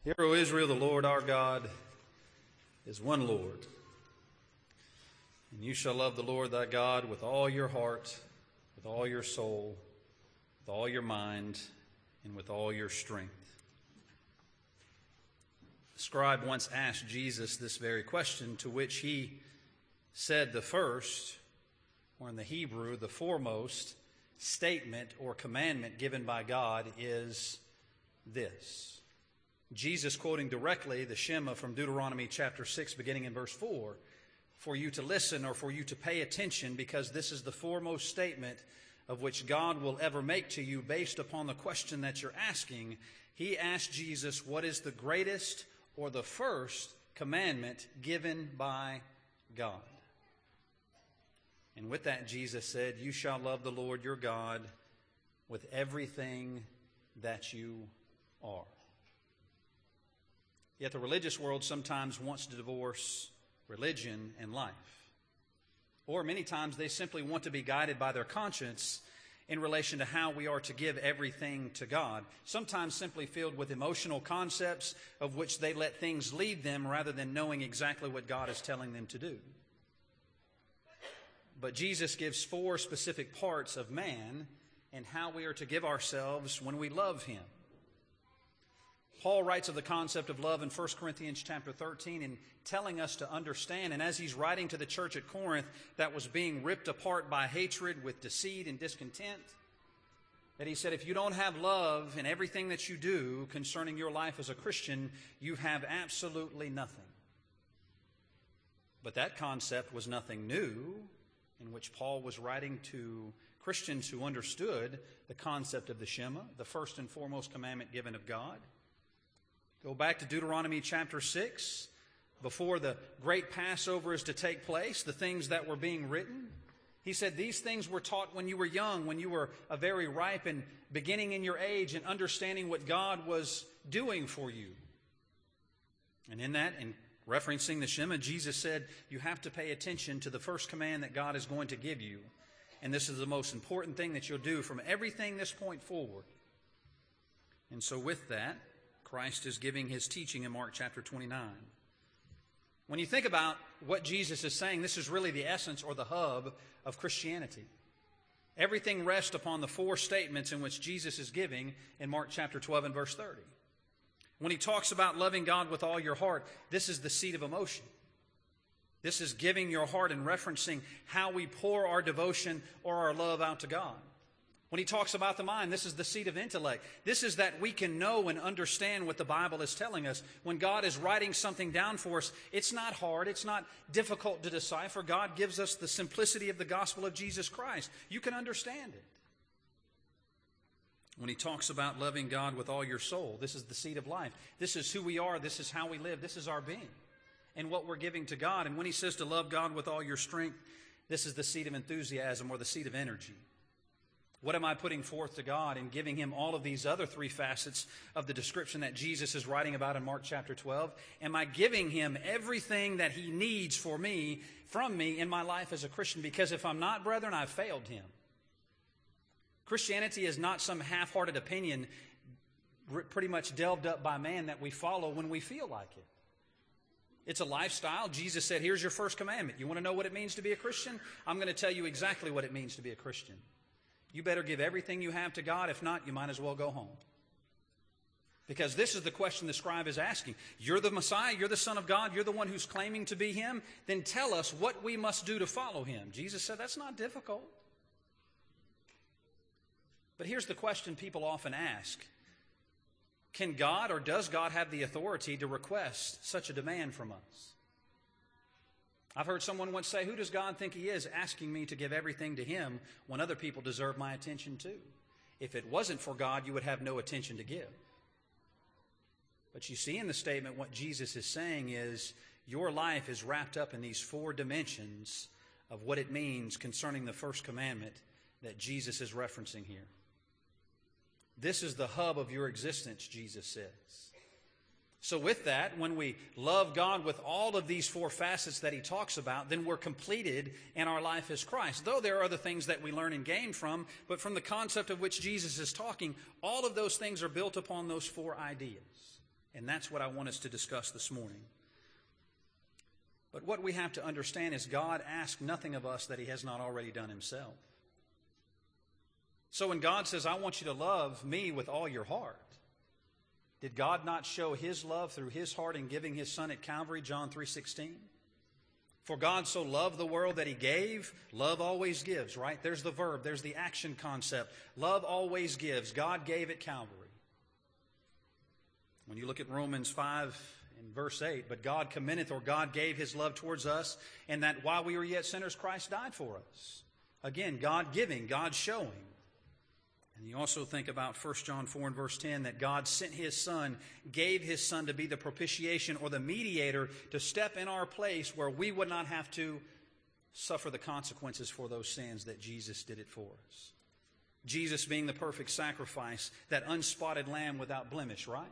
Hear, O Israel, the Lord our God is one Lord. And you shall love the Lord thy God with all your heart, with all your soul, with all your mind, and with all your strength. The scribe once asked Jesus this very question, to which he said the first, or in the Hebrew, the foremost statement or commandment given by God is this. Jesus, quoting directly the Shema from Deuteronomy chapter 6, beginning in verse 4, for you to listen or for you to pay attention, because this is the foremost statement of which God will ever make to you based upon the question that you're asking. He asked Jesus, what is the greatest or the first commandment given by God? And with that, Jesus said, you shall love the Lord your God with everything that you are. Yet the religious world sometimes wants to divorce religion and life. Or many times they simply want to be guided by their conscience in relation to how we are to give everything to God, sometimes simply filled with emotional concepts of which they let things lead them rather than knowing exactly what God is telling them to do. But Jesus gives 4 specific parts of man and how we are to give ourselves when we love Him. Paul writes of the concept of love in 1 Corinthians chapter 13 and telling us to understand, and as he's writing to the church at Corinth that was being ripped apart by hatred with deceit and discontent, that he said, if you don't have love in everything that you do concerning your life as a Christian, you have absolutely nothing. But that concept was nothing new, in which Paul was writing to Christians who understood the concept of the Shema, the first and foremost commandment given of God. Go back to Deuteronomy chapter 6, before the great Passover is to take place, the things that were being written. He said these things were taught when you were young, when you were a very ripe and beginning in your age and understanding what God was doing for you. And in that, in referencing the Shema, Jesus said you have to pay attention to the first command that God is going to give you. And this is the most important thing that you'll do from everything this point forward. And so with that, Christ is giving His teaching in Mark chapter 29. When you think about what Jesus is saying, this is really the essence or the hub of Christianity. Everything rests upon the 4 statements in which Jesus is giving in Mark chapter 12 and verse 30. When He talks about loving God with all your heart, this is the seat of emotion. This is giving your heart and referencing how we pour our devotion or our love out to God. When He talks about the mind, this is the seat of intellect. This is that we can know and understand what the Bible is telling us. When God is writing something down for us, it's not hard, it's not difficult to decipher. God gives us the simplicity of the gospel of Jesus Christ. You can understand it. When He talks about loving God with all your soul, this is the seat of life. This is who we are, this is how we live, this is our being and what we're giving to God. And when He says to love God with all your strength, this is the seat of enthusiasm or the seat of energy. What am I putting forth to God in giving Him all of these other 3 facets of the description that Jesus is writing about in Mark chapter 12? Am I giving Him everything that He needs from me in my life as a Christian? Because if I'm not, brethren, I've failed Him. Christianity is not some half-hearted opinion pretty much delved up by man that we follow when we feel like it. It's a lifestyle. Jesus said, here's your first commandment. You want to know what it means to be a Christian? I'm going to tell you exactly what it means to be a Christian. You better give everything you have to God. If not, you might as well go home. Because this is the question the scribe is asking. You're the Messiah. You're the Son of God. You're the one who's claiming to be Him. Then tell us what we must do to follow Him. Jesus said, that's not difficult. But here's the question people often ask. Can God or does God have the authority to request such a demand from us? I've heard someone once say, who does God think He is asking me to give everything to Him when other people deserve my attention too? If it wasn't for God, you would have no attention to give. But you see in the statement what Jesus is saying is your life is wrapped up in these 4 dimensions of what it means concerning the first commandment that Jesus is referencing here. This is the hub of your existence, Jesus says. So with that, when we love God with all of these 4 facets that He talks about, then we're completed in our life as Christ. Though there are other things that we learn and gain from, but from the concept of which Jesus is talking, all of those things are built upon those 4 ideas. And that's what I want us to discuss this morning. But what we have to understand is God asks nothing of us that he has not already done himself. So when God says, I want you to love me with all your heart, did God not show his love through his heart in giving his Son at Calvary, John 3:16? For God so loved the world that he gave. Love always gives, right? There's the verb. There's the action concept. Love always gives. God gave at Calvary. When you look at Romans 5 in verse 8, but God commendeth, or God gave his love towards us, and that while we were yet sinners, Christ died for us. Again, God giving, God showing. And you also think about 1 John 4 and verse 10, that God sent his Son, gave his Son to be the propitiation or the mediator to step in our place where we would not have to suffer the consequences for those sins, that Jesus did it for us. Jesus being the perfect sacrifice, that unspotted lamb without blemish, right?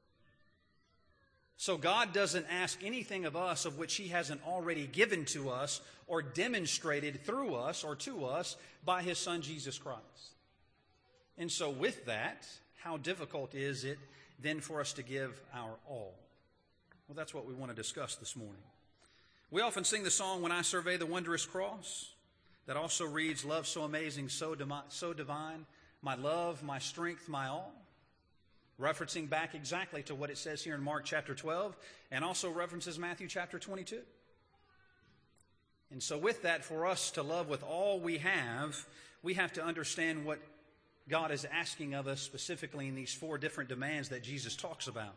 So God doesn't ask anything of us of which he hasn't already given to us or demonstrated through us or to us by his Son Jesus Christ. And so with that, how difficult is it then for us to give our all? Well, that's what we want to discuss this morning. We often sing the song, When I Survey the Wondrous Cross, that also reads, Love so amazing, so divine, my love, my strength, my all. Referencing back exactly to what it says here in Mark chapter 12, and also references Matthew chapter 22. And so with that, for us to love with all we have to understand what God is asking of us specifically in these 4 different demands that Jesus talks about.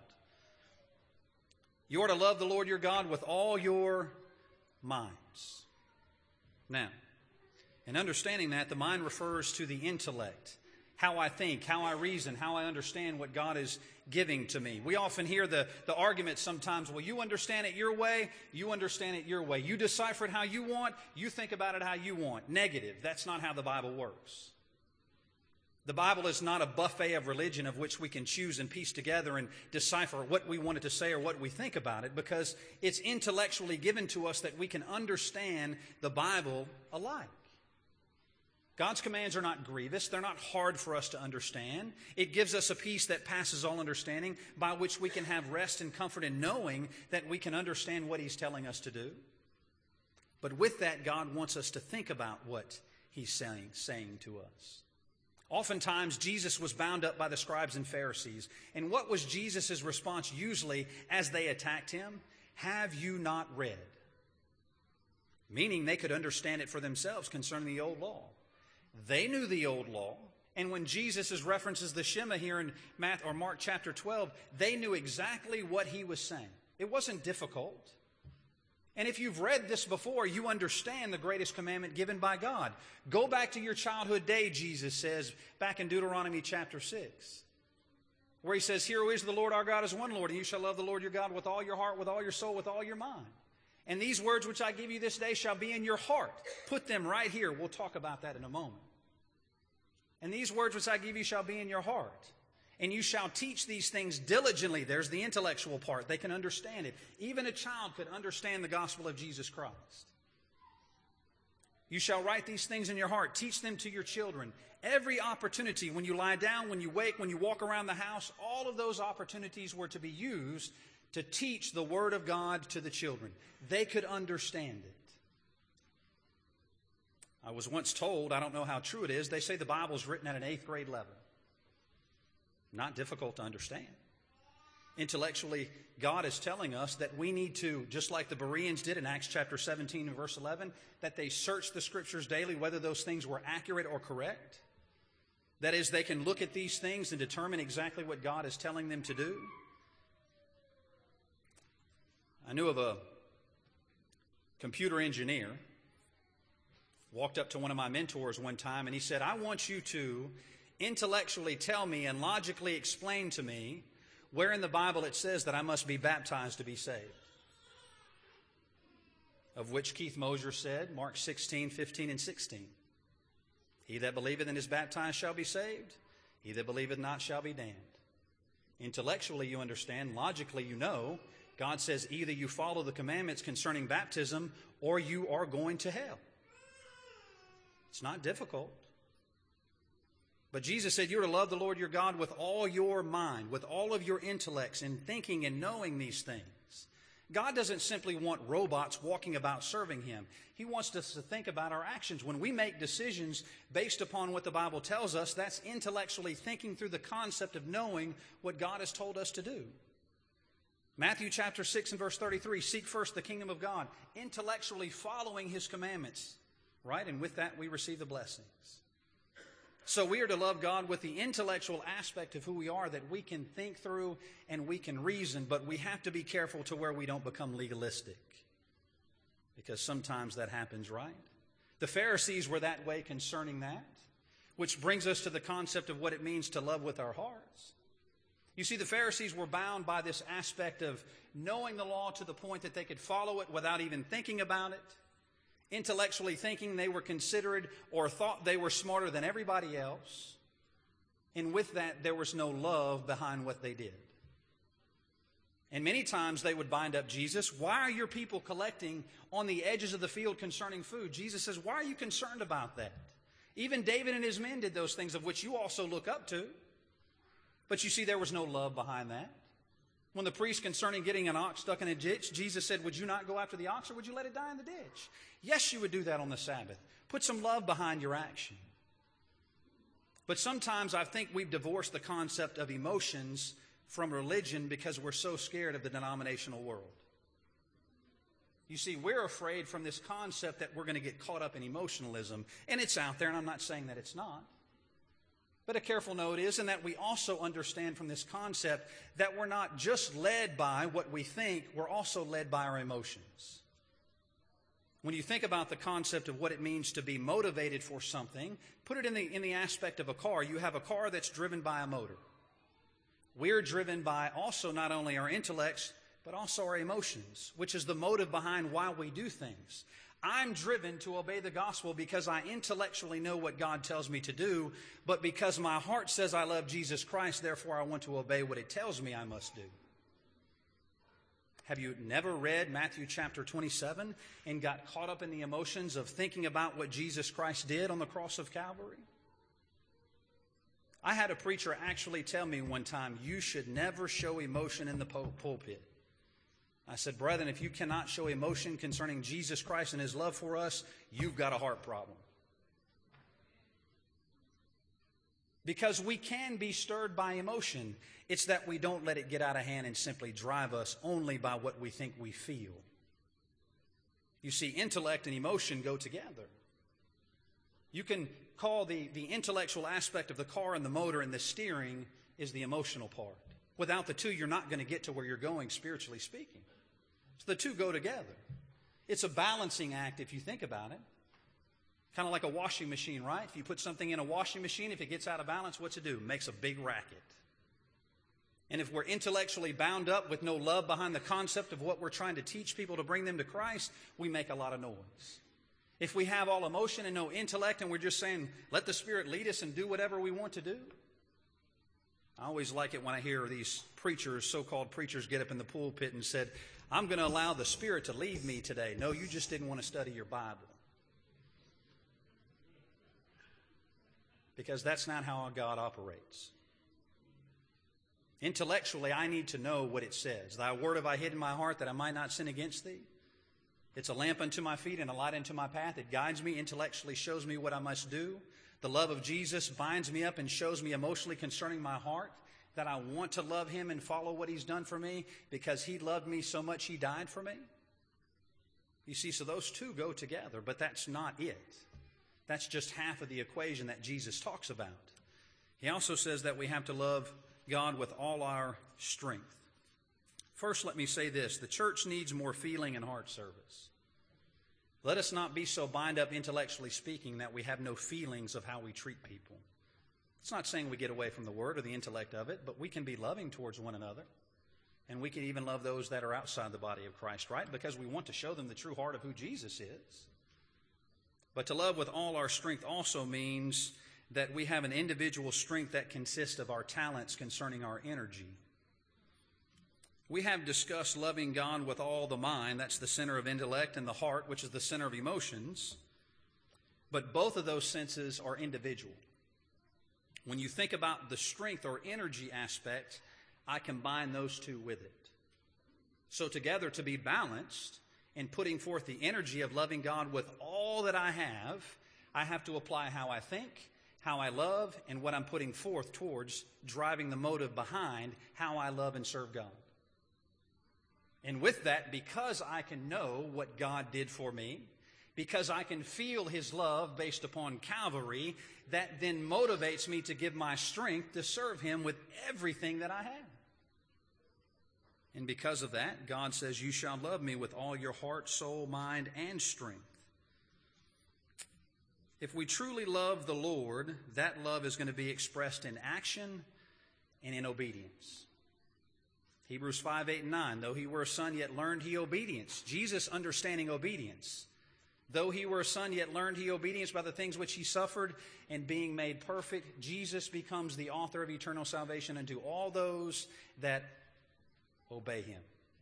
You are to love the Lord your God with all your minds. Now, in understanding that, the mind refers to the intellect. How I think, how I reason, how I understand what God is giving to me. We often hear the argument sometimes, well, you understand it your way, you understand it your way. You decipher it how you want, you think about it how you want. Negative. That's not how the Bible works. The Bible is not a buffet of religion of which we can choose and piece together and decipher what we want it to say or what we think about it, because it's intellectually given to us that we can understand the Bible alike. God's commands are not grievous. They're not hard for us to understand. It gives us a peace that passes all understanding, by which we can have rest and comfort in knowing that we can understand what he's telling us to do. But with that, God wants us to think about what he's saying to us. Oftentimes, Jesus was bound up by the scribes and Pharisees. And what was Jesus' response usually as they attacked him? Have you not read? Meaning they could understand it for themselves concerning the old law. They knew the old law. And when Jesus references the Shema here in Mark chapter 12, they knew exactly what he was saying. It wasn't difficult. And if you've read this before, you understand the greatest commandment given by God. Go back to your childhood day, Jesus says, back in Deuteronomy chapter 6, where he says, Hear, O Israel, the Lord our God is one Lord, and you shall love the Lord your God with all your heart, with all your soul, with all your mind. And these words which I give you this day shall be in your heart. Put them right here. We'll talk about that in a moment. And these words which I give you shall be in your heart. And you shall teach these things diligently. There's the intellectual part. They can understand it. Even a child could understand the gospel of Jesus Christ. You shall write these things in your heart. Teach them to your children. Every opportunity, when you lie down, when you wake, when you walk around the house, all of those opportunities were to be used to teach the Word of God to the children. They could understand it. I was once told, I don't know how true it is, they say the Bible is written at an 8th grade level. Not difficult to understand. Intellectually, God is telling us that we need to, just like the Bereans did in Acts chapter 17 and verse 11, that they search the Scriptures daily, whether those things were accurate or correct. That is, they can look at these things and determine exactly what God is telling them to do. I knew of a computer engineer, walked up to one of my mentors one time, and he said, I want you to intellectually tell me and logically explain to me where in the Bible it says that I must be baptized to be saved. Of which Keith Mosier said, Mark 16, 15, and 16. He that believeth and is baptized shall be saved. He that believeth not shall be damned. Intellectually you understand, logically you know, God says either you follow the commandments concerning baptism or you are going to hell. It's not difficult. But Jesus said you're to love the Lord your God with all your mind, with all of your intellects, in thinking and knowing these things. God doesn't simply want robots walking about serving Him. He wants us to think about our actions. When we make decisions based upon what the Bible tells us, that's intellectually thinking through the concept of knowing what God has told us to do. Matthew chapter 6 and verse 33, seek first the kingdom of God, intellectually following His commandments, right? And with that we receive the blessings. So we are to love God with the intellectual aspect of who we are, that we can think through and we can reason, but we have to be careful to where we don't become legalistic, because sometimes that happens, right? The Pharisees were that way concerning that, which brings us to the concept of what it means to love with our hearts. You see, the Pharisees were bound by this aspect of knowing the law to the point that they could follow it without even thinking about it. Intellectually thinking they were considered or thought they were smarter than everybody else. And with that, there was no love behind what they did. And many times they would bind up Jesus. Why are your people collecting on the edges of the field concerning food? Jesus says, why are you concerned about that? Even David and his men did those things of which you also look up to. But you see, there was no love behind that. When the priest concerning getting an ox stuck in a ditch, Jesus said, would you not go after the ox, or would you let it die in the ditch? Yes, you would do that on the Sabbath. Put some love behind your action. But sometimes I think we've divorced the concept of emotions from religion because we're so scared of the denominational world. You see, we're afraid from this concept that we're going to get caught up in emotionalism. And it's out there, and I'm not saying that it's not. But a careful note is in that we also understand from this concept that we're not just led by what we think, we're also led by our emotions. When you think about the concept of what it means to be motivated for something, put it in the aspect of a car. You have a car that's driven by a motor. We're driven by also not only our intellects, but also our emotions, which is the motive behind why we do things. I'm driven to obey the gospel because I intellectually know what God tells me to do, but because my heart says I love Jesus Christ, therefore I want to obey what it tells me I must do. Have you never read Matthew chapter 27 and got caught up in the emotions of thinking about what Jesus Christ did on the cross of Calvary? I had a preacher actually tell me one time, you should never show emotion in the pulpit. I said, brethren, if you cannot show emotion concerning Jesus Christ and His love for us, you've got a heart problem. Because we can be stirred by emotion. It's that we don't let it get out of hand and simply drive us only by what we think we feel. You see, intellect and emotion go together. You can call the intellectual aspect of the car and the motor, and the steering is the emotional part. Without the two, you're not going to get to where you're going, spiritually speaking. So the two go together. It's a balancing act if you think about it. Kind of like a washing machine, right? If you put something in a washing machine, if it gets out of balance, what's it do? It makes a big racket. And if we're intellectually bound up with no love behind the concept of what we're trying to teach people to bring them to Christ, we make a lot of noise. If we have all emotion and no intellect and we're just saying, let the Spirit lead us and do whatever we want to do. I always like it when I hear these preachers, so-called preachers, get up in the pulpit and said, I'm going to allow the Spirit to lead me today. No, you just didn't want to study your Bible. Because that's not how God operates. Intellectually, I need to know what it says. Thy word have I hid in my heart that I might not sin against thee. It's a lamp unto my feet and a light unto my path. It guides me, intellectually shows me what I must do. The love of Jesus binds me up and shows me emotionally concerning my heart that I want to love Him and follow what He's done for me because He loved me so much He died for me. You see, so those two go together, but that's not it. That's just half of the equation that Jesus talks about. He also says that we have to love God with all our strength. First, let me say this. The church needs more feeling and heart service. Let us not be so bind up intellectually speaking that we have no feelings of how we treat people. It's not saying we get away from the Word or the intellect of it, but we can be loving towards one another. And we can even love those that are outside the body of Christ, right? Because we want to show them the true heart of who Jesus is. But to love with all our strength also means that we have an individual strength that consists of our talents concerning our energy. We have discussed loving God with all the mind, that's the center of intellect, and the heart, which is the center of emotions. But both of those senses are individual. When you think about the strength or energy aspect, I combine those two with it. So together, to be balanced in putting forth the energy of loving God with all that I have to apply how I think, how I love, and what I'm putting forth towards driving the motive behind how I love and serve God. And with that, because I can know what God did for me, because I can feel His love based upon Calvary, that then motivates me to give my strength to serve Him with everything that I have. And because of that, God says, you shall love me with all your heart, soul, mind, and strength. If we truly love the Lord, that love is going to be expressed in action and in obedience. Hebrews 5, 8, and 9, though he were a son, yet learned he obedience. Jesus understanding obedience. Though he were a son, yet learned he obedience by the things which he suffered, and being made perfect, Jesus becomes the author of eternal salvation unto all those that obey him.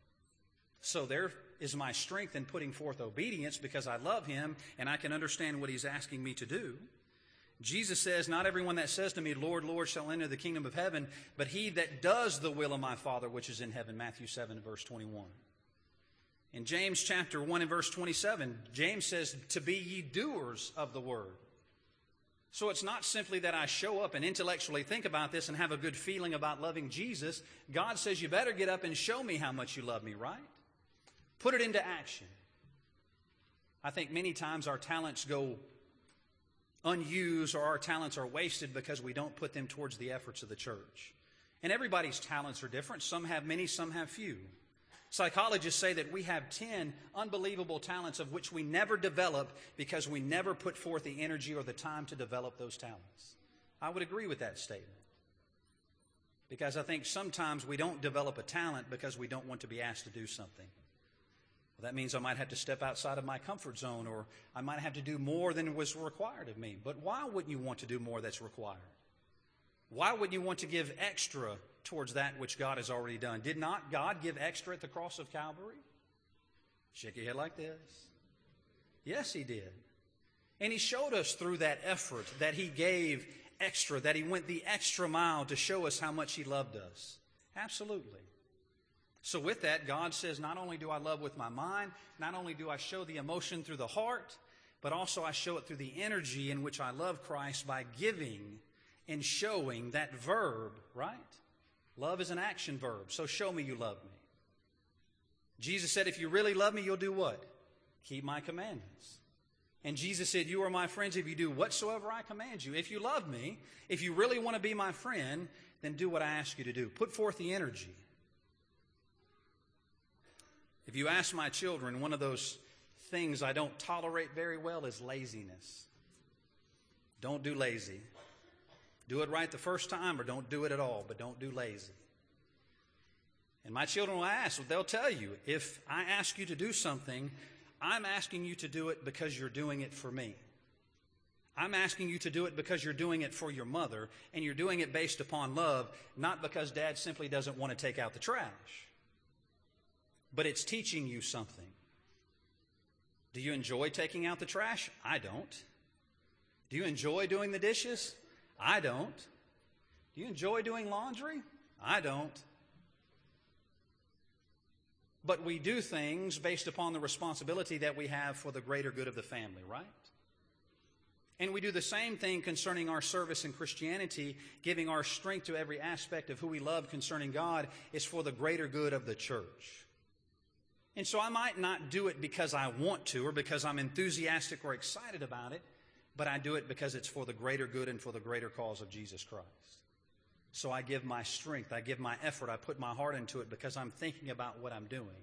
So there is my strength in putting forth obedience because I love him and I can understand what he's asking me to do. Jesus says, not everyone that says to me, Lord, Lord, shall enter the kingdom of heaven, but he that does the will of my Father which is in heaven. Matthew 7, verse 21. In James chapter 1 and verse 27, James says, to be ye doers of the word. So it's not simply that I show up and intellectually think about this and have a good feeling about loving Jesus. God says, you better get up and show me how much you love me, right? Put it into action. I think many times our talents go unused or our talents are wasted because we don't put them towards the efforts of the church. And everybody's talents are different. Some have many, some have few. Psychologists say that we have 10 unbelievable talents of which we never develop because we never put forth the energy or the time to develop those talents. I would agree with that statement. Because I think sometimes we don't develop a talent because we don't want to be asked to do something. Well, that means I might have to step outside of my comfort zone, or I might have to do more than was required of me. But why wouldn't you want to do more that's required? Why wouldn't you want to give extra towards that which God has already done? Did not God give extra at the cross of Calvary? Shake your head like this. Yes, he did. And he showed us through that effort that he gave extra, that he went the extra mile to show us how much he loved us. Absolutely. So with that, God says, not only do I love with my mind, not only do I show the emotion through the heart, but also I show it through the energy in which I love Christ by giving and showing that verb, right? Love is an action verb, so show me you love me. Jesus said, if you really love me, you'll do what? Keep my commandments. And Jesus said, you are my friends if you do whatsoever I command you. If you love me, if you really want to be my friend, then do what I ask you to do. Put forth the energy. If you ask my children, one of those things I don't tolerate very well is laziness. Don't do lazy. Do it right the first time or don't do it at all, but don't do lazy. And my children will ask, well, they'll tell you, if I ask you to do something, I'm asking you to do it because you're doing it for me. I'm asking you to do it because you're doing it for your mother, and you're doing it based upon love, not because Dad simply doesn't want to take out the trash. But it's teaching you something. Do you enjoy taking out the trash? I don't. Do you enjoy doing the dishes? I don't. Do you enjoy doing laundry? I don't. But we do things based upon the responsibility that we have for the greater good of the family, right? And we do the same thing concerning our service in Christianity, giving our strength to every aspect of who we love concerning God is for the greater good of the church. And so I might not do it because I want to or because I'm enthusiastic or excited about it, but I do it because it's for the greater good and for the greater cause of Jesus Christ. So I give my strength, I give my effort, I put my heart into it because I'm thinking about what I'm doing.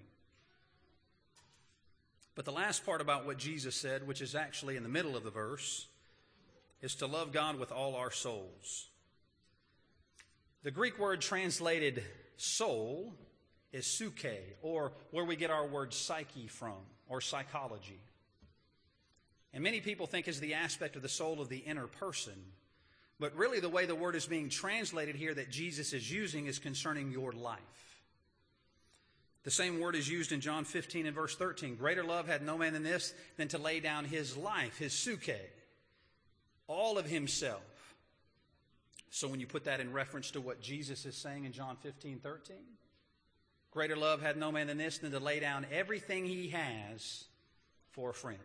But the last part about what Jesus said, which is actually in the middle of the verse, is to love God with all our souls. The Greek word translated soul is suke, or where we get our word psyche from, or psychology. And many people think is the aspect of the soul of the inner person. But really the way the word is being translated here that Jesus is using is concerning your life. The same word is used in John 15 and verse 13. Greater love had no man than this, than to lay down his life, his suke, all of himself, So when you put that in reference to what Jesus is saying in John 15:13, greater love had no man than this, than to lay down everything he has for a friend.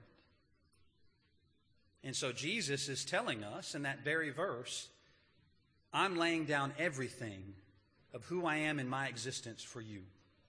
And so Jesus is telling us in that very verse, I'm laying down everything of who I am in my existence for you.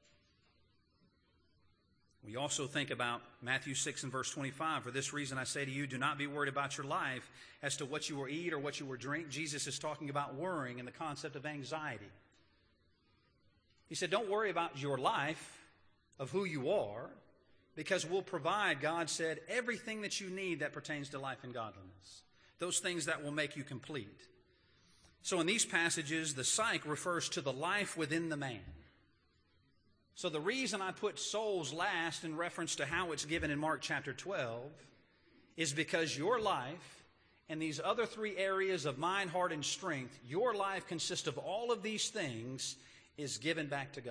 We also think about Matthew 6 and verse 25. For this reason I say to you, do not be worried about your life as to what you will eat or what you will drink. Jesus is talking about worrying and the concept of anxiety. He said, don't worry about your life of who you are, because we'll provide, God said, everything that you need that pertains to life and godliness. Those things that will make you complete. So in these passages, the psyche refers to the life within the man. So the reason I put souls last in reference to how it's given in Mark chapter 12 is because your life and these other three areas of mind, heart, and strength, your life consists of all of these things, is given back to God.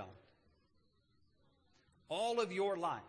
All of your life.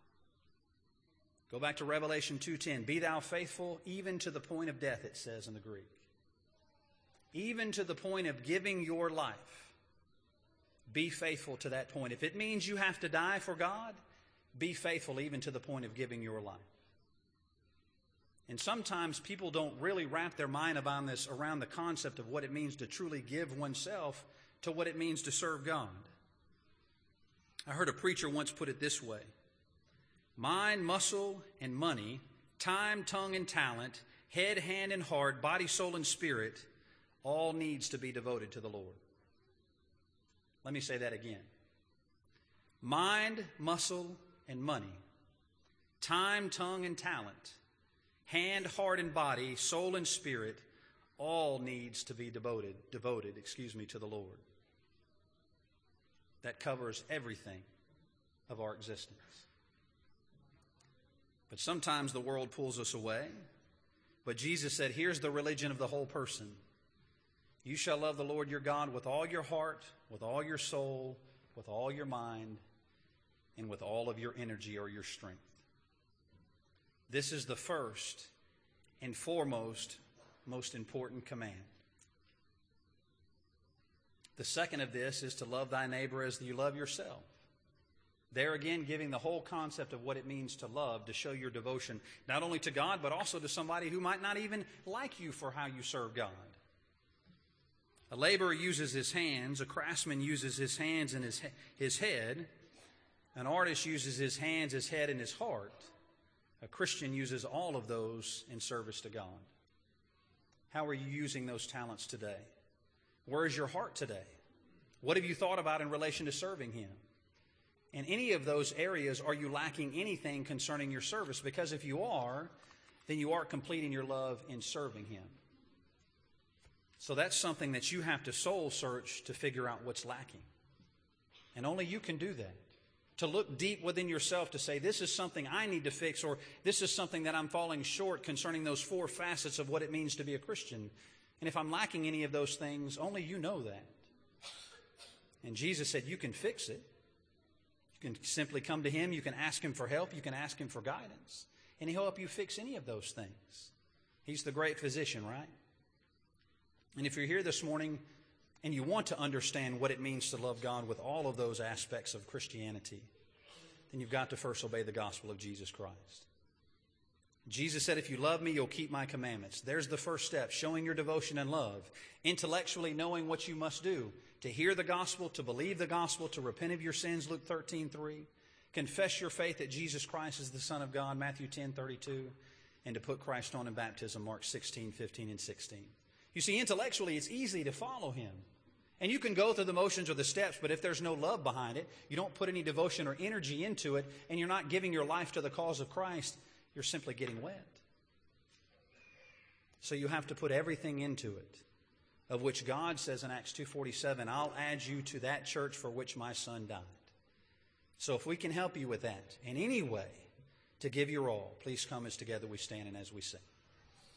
Go back to Revelation 2:10. Be thou faithful even to the point of death, it says in the Greek. Even to the point of giving your life. Be faithful to that point. If it means you have to die for God, be faithful even to the point of giving your life. And sometimes people don't really wrap their mind around the concept of what it means to truly give oneself to what it means to serve God. I heard a preacher once put it this way. Mind, muscle, and money, time, tongue, and talent, head, hand, and heart, body, soul, and spirit, all needs to be devoted to the Lord. Let me say that again. Mind, muscle, and money, time, tongue, and talent, hand, heart, and body, soul, and spirit, all needs to be devoted to the Lord. That covers everything of our existence. But sometimes the world pulls us away. But Jesus said, here's the religion of the whole person. You shall love the Lord your God with all your heart, with all your soul, with all your mind, and with all of your energy or your strength. This is the first and foremost, most important command. The second of this is to love thy neighbor as you love yourself. There again, giving the whole concept of what it means to love, to show your devotion, not only to God, but also to somebody who might not even like you for how you serve God. A laborer uses his hands, a craftsman uses his hands and his head, an artist uses his hands, his head, and his heart. A Christian uses all of those in service to God. How are you using those talents today? Where is your heart today? What have you thought about in relation to serving Him? In any of those areas, are you lacking anything concerning your service? Because if you are, then you aren't completing your love in serving Him. So that's something that you have to soul search to figure out what's lacking. And only you can do that. To look deep within yourself to say, this is something I need to fix, or this is something that I'm falling short concerning those four facets of what it means to be a Christian. And if I'm lacking any of those things, only you know that. And Jesus said, you can fix it. You can simply come to Him. You can ask Him for help. You can ask Him for guidance. And He'll help you fix any of those things. He's the great physician, right? And if you're here this morning and you want to understand what it means to love God with all of those aspects of Christianity, then you've got to first obey the gospel of Jesus Christ. Jesus said, if you love me, you'll keep my commandments. There's the first step, showing your devotion and love. Intellectually knowing what you must do. To hear the gospel, to believe the gospel, to repent of your sins, Luke 13:3. Confess your faith that Jesus Christ is the Son of God, Matthew 10:32. And to put Christ on in baptism, Mark 16:15 and 16. You see, intellectually, it's easy to follow Him. And you can go through the motions or the steps, but if there's no love behind it, you don't put any devotion or energy into it, and you're not giving your life to the cause of Christ, you're simply getting wet. So you have to put everything into it, of which God says in Acts 2:47, I'll add you to that church for which my Son died. So if we can help you with that in any way to give your all, please come as together we stand and as we sing.